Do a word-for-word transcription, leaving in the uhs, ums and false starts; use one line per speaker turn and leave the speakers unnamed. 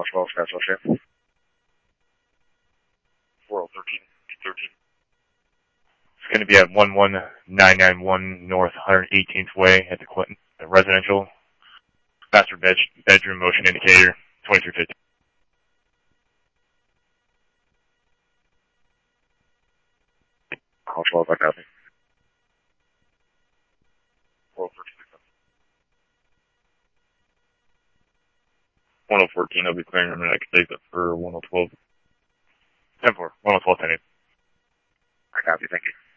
twelve, Scottsdale Sheriff. four oh thirteen, two thirteen.
It's going to be at one one nine nine one North one hundred eighteenth Way at the Clinton the residential. Master bed, bedroom motion indicator, twenty-three fifty.
Call twelve, I copy. four oh thirteen.
one oh fourteen, I'll be clearing in the next day for one oh twelve. ten four, one oh twelve, ten eight.
I copy, thank you.